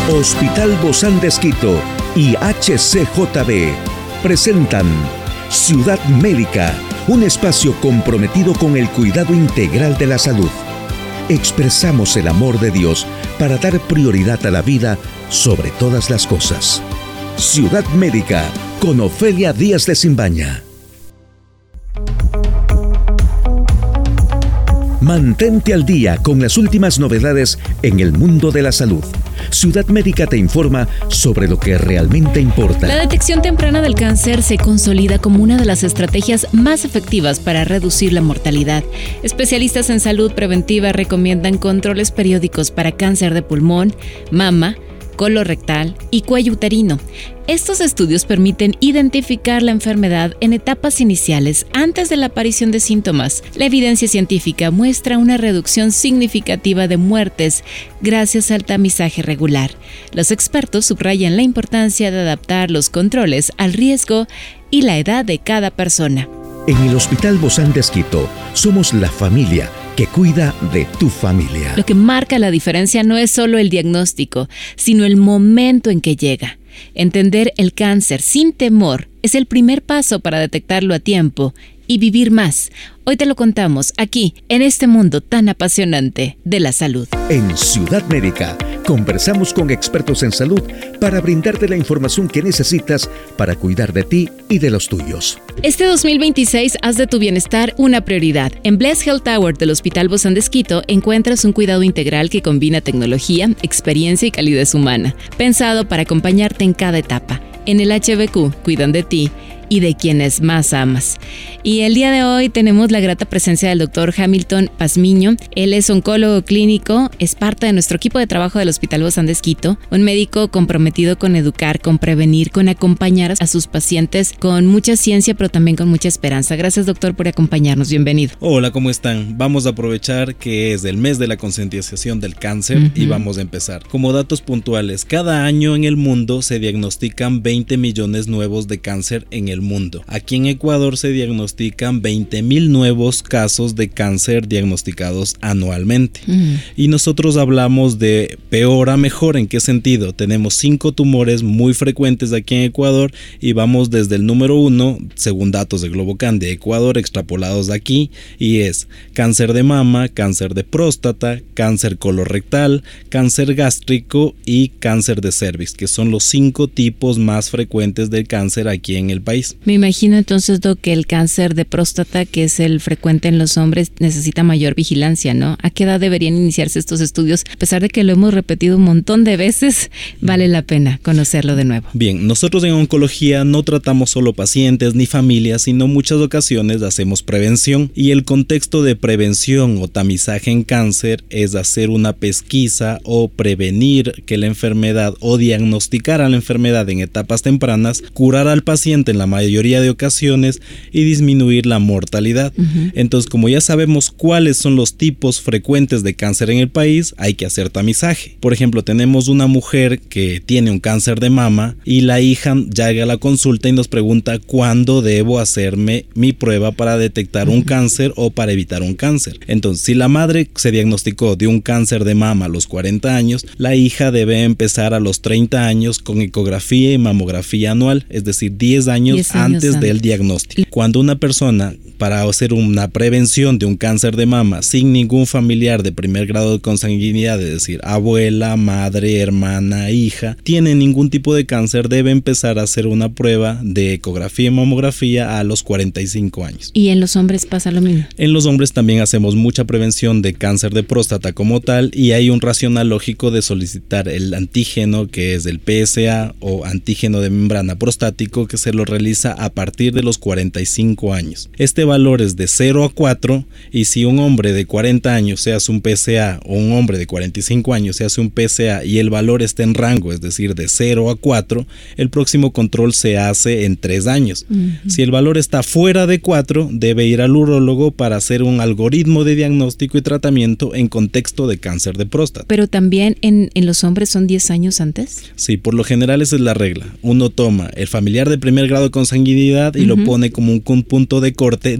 Hospital Bozán de Esquito y HCJB presentan Ciudad Médica, un espacio comprometido con el cuidado integral de la salud. Expresamos el amor de Dios para dar prioridad a la vida sobre todas las cosas. Ciudad Médica con Ofelia Díaz de Simbaña. Mantente al día con las últimas novedades en el mundo de la salud. Ciudad Médica te informa sobre lo que realmente importa. La detección temprana del cáncer se consolida como una de las estrategias más efectivas para reducir la mortalidad. Especialistas en salud preventiva recomiendan controles periódicos para cáncer de pulmón, mama, colorectal y cuello uterino. Estos estudios permiten identificar la enfermedad en etapas iniciales antes de la aparición de síntomas. La evidencia científica muestra una reducción significativa de muertes gracias al tamizaje regular. Los expertos subrayan la importancia de adaptar los controles al riesgo y la edad de cada persona. En el Hospital Bozán de Esquito somos la familia que cuida de tu familia. Lo que marca la diferencia no es solo el diagnóstico, sino el momento en que llega. Entender el cáncer sin temor es el primer paso para detectarlo a tiempo y vivir más. Hoy te lo contamos aquí, en este mundo tan apasionante de la salud. En Ciudad Médica conversamos con expertos en salud para brindarte la información que necesitas para cuidar de ti y de los tuyos. Este 2026 haz de tu bienestar una prioridad. En Bless Health Tower del Hospital Bozán de Esquito encuentras un cuidado integral que combina tecnología, experiencia y calidez humana, pensado para acompañarte en cada etapa. En el HBQ cuidan de ti y de quienes más amas. Y el día de hoy tenemos la grata presencia del doctor Hamilton Pazmiño. Él es oncólogo clínico, es parte de nuestro equipo de trabajo del Hospital Bozán de Esquito, un médico comprometido con educar, con prevenir, con acompañar a sus pacientes con mucha ciencia, pero también con mucha esperanza. Gracias, doctor, por acompañarnos. Bienvenido. Hola, ¿cómo están? Vamos a aprovechar que es el mes de la concientización del cáncer y vamos a empezar. Como datos puntuales, cada año en el mundo se diagnostican 20 millones nuevos de cáncer en el mundo. Aquí en Ecuador se diagnostican 20,000 nuevos casos de cáncer diagnosticados anualmente. Y nosotros hablamos de peor a mejor. ¿En qué sentido? Tenemos 5 tumores muy frecuentes aquí en Ecuador y vamos desde el número 1, según datos de Globocan de Ecuador extrapolados aquí, y es cáncer de mama, cáncer de próstata, cáncer colorectal, cáncer gástrico y cáncer de cervix, que son los 5 tipos más frecuentes del cáncer aquí en el país. Me imagino entonces, Doc, que el cáncer de próstata, que es el frecuente en los hombres, necesita mayor vigilancia, ¿no? ¿A qué edad deberían iniciarse estos estudios? A pesar de que lo hemos repetido un montón de veces, vale la pena conocerlo de nuevo. Bien, nosotros en oncología no tratamos solo pacientes ni familias, sino muchas ocasiones hacemos prevención. Y el contexto de prevención o tamizaje en cáncer es hacer una pesquisa o prevenir que la enfermedad o diagnosticar a la enfermedad en etapas tempranas, curar al paciente en la mayoría de ocasiones y disminuir la mortalidad. Entonces, como ya sabemos cuáles son los tipos frecuentes de cáncer en el país, hay que hacer tamizaje. Por ejemplo, tenemos una mujer que tiene un cáncer de mama y la hija llega a la consulta y nos pregunta cuándo debo hacerme mi prueba para detectar un cáncer o para evitar un cáncer. Entonces, si la madre se diagnosticó de un cáncer de mama a los 40 años, la hija debe empezar a los 30 años con ecografía y mamografía anual, es decir, 10 años antes del diagnóstico. Cuando una persona, para hacer una prevención de un cáncer de mama sin ningún familiar de primer grado de consanguinidad, es decir, abuela, madre, hermana, hija, tiene ningún tipo de cáncer, debe empezar a hacer una prueba de ecografía y mamografía a los 45 años. ¿Y en los hombres pasa lo mismo? En los hombres también hacemos mucha prevención de cáncer de próstata como tal, y hay un racional lógico de solicitar el antígeno, que es el PSA o antígeno de membrana prostático, que se lo realiza a partir de los 45 años. Este valor es de 0 a 4, y si un hombre de 40 años se hace un PSA o un hombre de 45 años se hace un PSA y el valor está en rango, es decir, de 0 a 4, el próximo control se hace en 3 años. Si el valor está fuera de 4, debe ir al urólogo para hacer un algoritmo de diagnóstico y tratamiento en contexto de cáncer de próstata. ¿Pero también en los hombres son 10 años antes? Sí, por lo general esa es la regla. Uno toma el familiar de primer grado de consanguinidad y lo pone como un punto de corte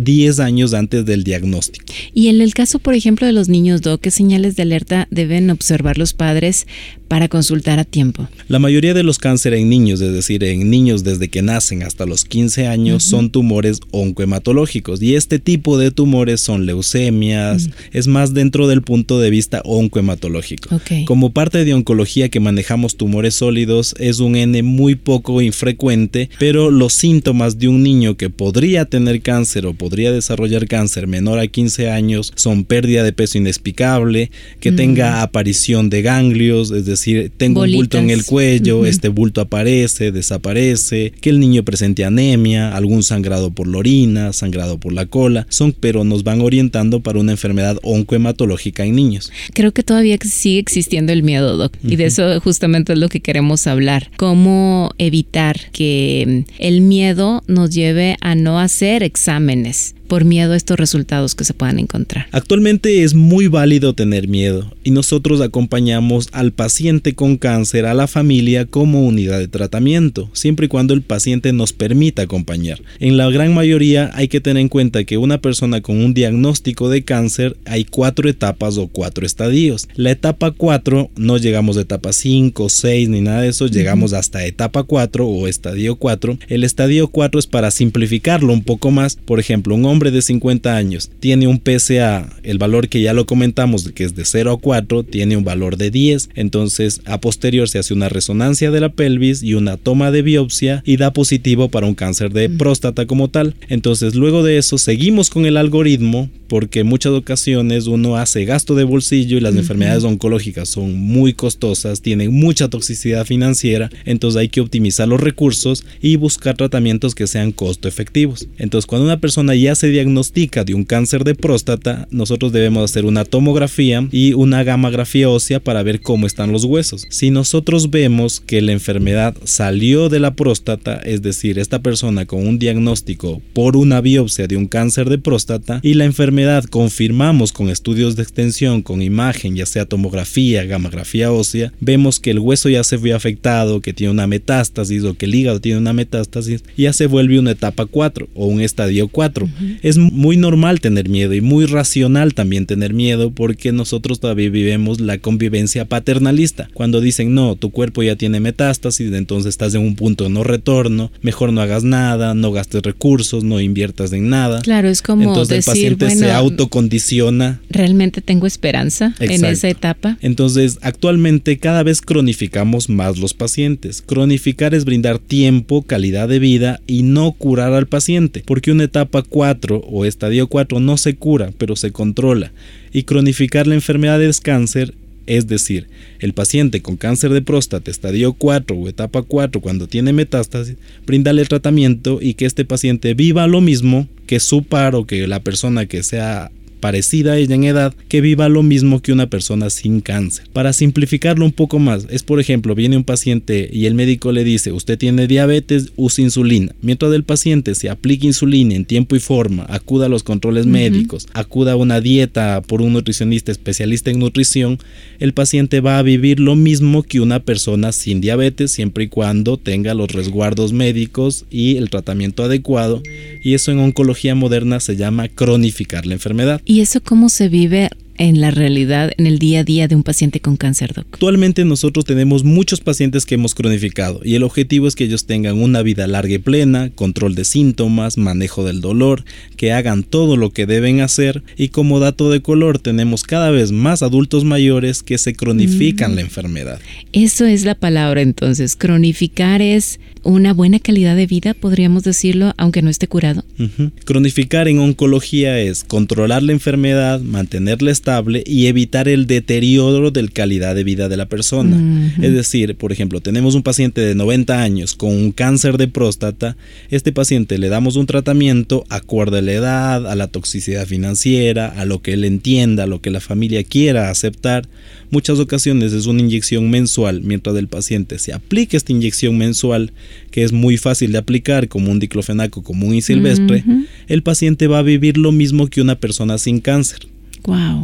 10 años antes del diagnóstico. Y en el caso, por ejemplo, de los niños, Doc, ¿qué señales de alerta deben observar los padres para consultar a tiempo? La mayoría de los cánceres en niños, es decir, en niños desde que nacen hasta los 15 años, son tumores oncohematológicos, y este tipo de tumores son leucemias, es más dentro del punto de vista oncohematológico. Okay. Como parte de oncología que manejamos tumores sólidos, es un N muy poco infrecuente, pero los síntomas de un niño que podría tener cáncer o podría desarrollar cáncer menor a 15 años son pérdida de peso inexplicable, que tenga aparición de ganglios, es decir, tengo un bulto en el cuello, este bulto aparece, desaparece, que el niño presente anemia, algún sangrado por la orina, sangrado por la cola, pero nos van orientando para una enfermedad oncohematológica en niños. Creo que todavía sigue existiendo el miedo, Doc, y de eso justamente es lo que queremos hablar. ¿Cómo evitar que el miedo nos lleve a no hacer exámenes por miedo a estos resultados que se puedan encontrar? Actualmente es muy válido tener miedo y nosotros acompañamos al paciente con cáncer, a la familia como unidad de tratamiento, siempre y cuando el paciente nos permita acompañar. En la gran mayoría hay que tener en cuenta que una persona con un diagnóstico de cáncer hay 4 etapas o 4 estadios. La etapa 4 no llegamos a etapa 5, 6 ni nada de eso, llegamos hasta etapa 4 o estadio 4. El estadio 4 es para simplificarlo un poco más. Por ejemplo, un hombre de 50 años tiene un PSA, el valor que ya lo comentamos, que es de 0 a 4, tiene un valor de 10. Entonces, a posterior se hace una resonancia de la pelvis y una toma de biopsia y da positivo para un cáncer de próstata como tal. Entonces, luego de eso, seguimos con el algoritmo, porque en muchas ocasiones uno hace gasto de bolsillo y las enfermedades oncológicas son muy costosas, tienen mucha toxicidad financiera, entonces hay que optimizar los recursos y buscar tratamientos que sean costo efectivos. Entonces, cuando una persona ya se diagnostica de un cáncer de próstata, nosotros debemos hacer una tomografía y una gammagrafía ósea para ver cómo están los huesos. Si nosotros vemos que la enfermedad salió de la próstata, es decir, esta persona con un diagnóstico por una biopsia de un cáncer de próstata y la enfermedad confirmamos con estudios de extensión, con imagen, ya sea tomografía, gammagrafía ósea, vemos que el hueso ya se fue afectado, que tiene una metástasis o que el hígado tiene una metástasis, ya se vuelve una etapa 4 o un estadio 4. Es muy normal tener miedo y muy racional también tener miedo, porque nosotros todavía vivimos la convivencia paternalista. Cuando dicen, no, tu cuerpo ya tiene metástasis, entonces estás en un punto de no retorno, mejor no hagas nada, no gastes recursos, no inviertas en nada. Claro, es como entonces decir, el paciente se autocondiciona. ¿Realmente tengo esperanza en esa etapa? Entonces, actualmente cada vez cronificamos más los pacientes. Cronificar es brindar tiempo, calidad de vida y no curar al paciente, porque una etapa 4 o estadio 4 no se cura, pero se controla. Y cronificar la enfermedad es cáncer. Es decir, el paciente con cáncer de próstata, estadio 4 o etapa 4, cuando tiene metástasis, brindarle tratamiento y que este paciente viva lo mismo que su par o que la persona que sea parecida a ella en edad, que viva lo mismo que una persona sin cáncer. Para simplificarlo un poco más, es por ejemplo, viene un paciente y el médico le dice, usted tiene diabetes, use insulina. Mientras el paciente se aplique insulina en tiempo y forma, acuda a los controles médicos, acuda a una dieta por un nutricionista especialista en nutrición, el paciente va a vivir lo mismo que una persona sin diabetes, siempre y cuando tenga los resguardos médicos y el tratamiento adecuado, y eso en oncología moderna se llama cronificar la enfermedad. ¿Y eso cómo se vive en la realidad, en el día a día de un paciente con cáncer, Doc? Actualmente nosotros tenemos muchos pacientes que hemos cronificado y el objetivo es que ellos tengan una vida larga y plena, control de síntomas, manejo del dolor, que hagan todo lo que deben hacer, y como dato de color tenemos cada vez más adultos mayores que se cronifican la enfermedad. Eso es la palabra entonces, cronificar es una buena calidad de vida, podríamos decirlo, aunque no esté curado. Cronificar en oncología es controlar la enfermedad, mantenerla estable y evitar el deterioro de la calidad de vida de la persona. Es decir, por ejemplo, tenemos un paciente de 90 años con un cáncer de próstata, este paciente le damos un tratamiento acorde a la edad, a la toxicidad financiera, a lo que él entienda, a lo que la familia quiera aceptar. Muchas ocasiones es una inyección mensual, mientras el paciente se aplique esta inyección mensual, que es muy fácil de aplicar como un diclofenaco común y silvestre, el paciente va a vivir lo mismo que una persona sin cáncer. Wow.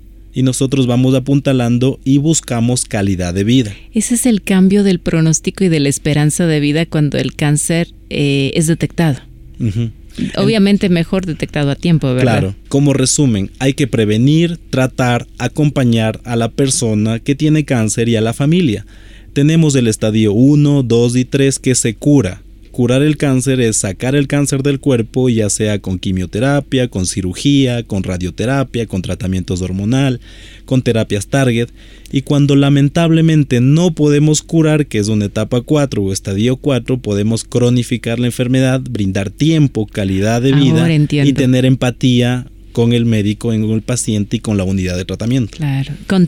Y nosotros vamos apuntalando y buscamos calidad de vida. Ese es el cambio del pronóstico y de la esperanza de vida cuando el cáncer es detectado. Obviamente mejor detectado a tiempo, ¿verdad? Claro. Como resumen, hay que prevenir, tratar, acompañar a la persona que tiene cáncer y a la familia. Tenemos el estadio 1, 2 y 3 que se cura. Curar el cáncer es sacar el cáncer del cuerpo, ya sea con quimioterapia, con cirugía, con radioterapia, con tratamientos hormonal, con terapias target. Y cuando lamentablemente no podemos curar, que es una etapa 4 o estadio 4, podemos cronificar la enfermedad, brindar tiempo, calidad de vida y tener empatía con el médico, con el paciente y con la unidad de tratamiento. Claro, con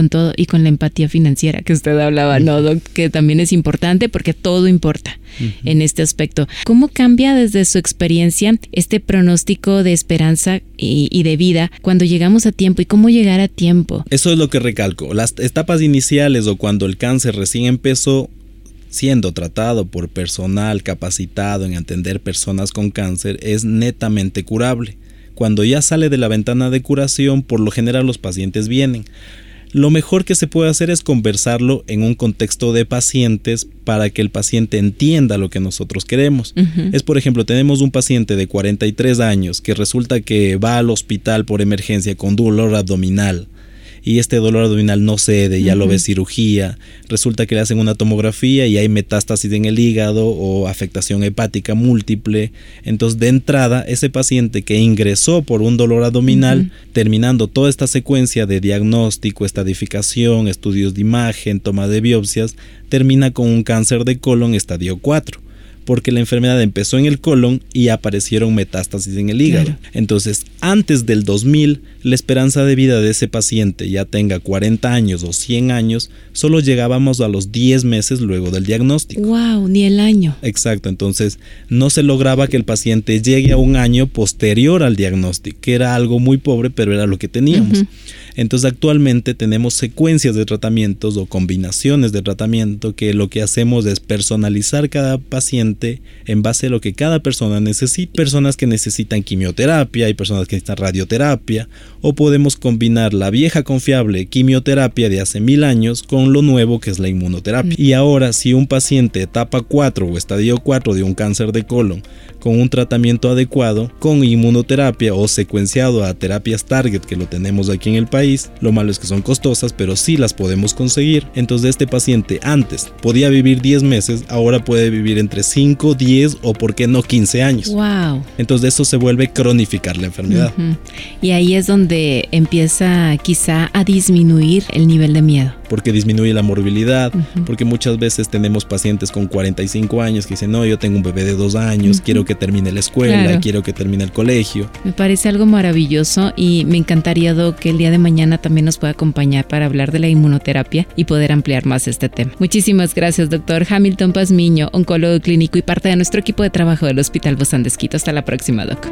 la empatía financiera que usted hablaba, ¿no, Doc? Que también es importante porque todo importa en este aspecto. ¿Cómo cambia desde su experiencia este pronóstico de esperanza y de vida cuando llegamos a tiempo y cómo llegar a tiempo? Eso es lo que recalco. Las etapas iniciales o cuando el cáncer recién empezó, siendo tratado por personal capacitado en atender personas con cáncer, es netamente curable. Cuando ya sale de la ventana de curación, por lo general los pacientes vienen. Lo mejor que se puede hacer es conversarlo en un contexto de pacientes para que el paciente entienda lo que nosotros queremos. Es, por ejemplo, tenemos un paciente de 43 años que resulta que va al hospital por emergencia con dolor abdominal. Y este dolor abdominal no cede, ya lo ve cirugía, resulta que le hacen una tomografía y hay metástasis en el hígado o afectación hepática múltiple. Entonces, de entrada, ese paciente que ingresó por un dolor abdominal, terminando toda esta secuencia de diagnóstico, estadificación, estudios de imagen, toma de biopsias, termina con un cáncer de colon estadio 4. Porque la enfermedad empezó en el colon y aparecieron metástasis en el hígado. Claro. Entonces, antes del 2000, la esperanza de vida de ese paciente, ya tenga 40 años o 100 años, solo llegábamos a los 10 meses luego del diagnóstico. ¡Wow! Ni el año. Exacto, entonces no se lograba que el paciente llegue a un año posterior al diagnóstico, que era algo muy pobre, pero era lo que teníamos. Entonces, actualmente tenemos secuencias de tratamientos o combinaciones de tratamiento que lo que hacemos es personalizar cada paciente en base a lo que cada persona necesita. Personas que necesitan quimioterapia, hay personas que necesitan radioterapia, o podemos combinar la vieja confiable quimioterapia de hace 1000 años con lo nuevo que es la inmunoterapia. Y ahora, si un paciente etapa 4 o estadio 4 de un cáncer de colon con un tratamiento adecuado, con inmunoterapia o secuenciado a terapias target, que lo tenemos aquí en el país, lo malo es que son costosas, pero sí las podemos conseguir. Entonces, este paciente antes podía vivir 10 meses, ahora puede vivir entre 5, 10 o por qué no 15 años. Wow. Entonces eso se vuelve cronificar la enfermedad. Y ahí es donde empieza quizá a disminuir el nivel de miedo. Porque disminuye la morbilidad, porque muchas veces tenemos pacientes con 45 años que dicen, no, yo tengo un bebé de 2 años, quiero que termine la escuela, quiero que termine el colegio. Me parece algo maravilloso y me encantaría, Doc, que el día de mañana también nos pueda acompañar para hablar de la inmunoterapia y poder ampliar más este tema. Muchísimas gracias, doctor Hamilton Pazmiño, oncólogo clínico y parte de nuestro equipo de trabajo del Hospital Bozán de Esquito. Hasta la próxima, Doc.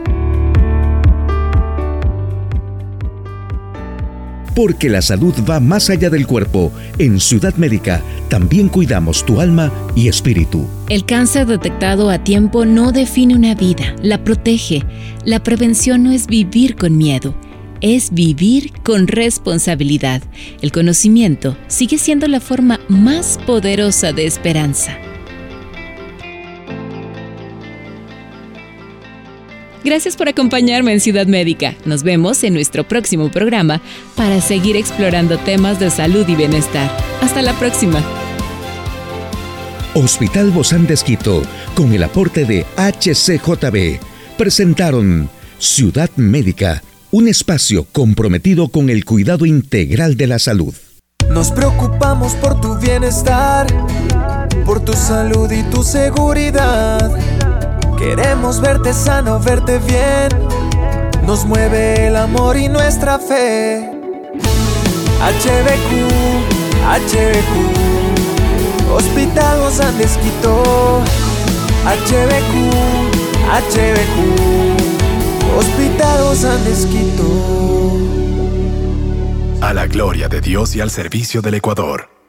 Porque la salud va más allá del cuerpo. En Ciudad Médica también cuidamos tu alma y espíritu. El cáncer detectado a tiempo no define una vida, la protege. La prevención no es vivir con miedo, es vivir con responsabilidad. El conocimiento sigue siendo la forma más poderosa de esperanza. Gracias por acompañarme en Ciudad Médica. Nos vemos en nuestro próximo programa para seguir explorando temas de salud y bienestar. Hasta la próxima. Hospital Bozán de Esquito, con el aporte de HCJB, presentaron Ciudad Médica, un espacio comprometido con el cuidado integral de la salud. Nos preocupamos por tu bienestar, por tu salud y tu seguridad. Queremos verte sano, verte bien. Nos mueve el amor y nuestra fe. HBQ, Hospital Bozán de Esquito. HBQ, Hospital Bozán de Esquito. A la gloria de Dios y al servicio del Ecuador.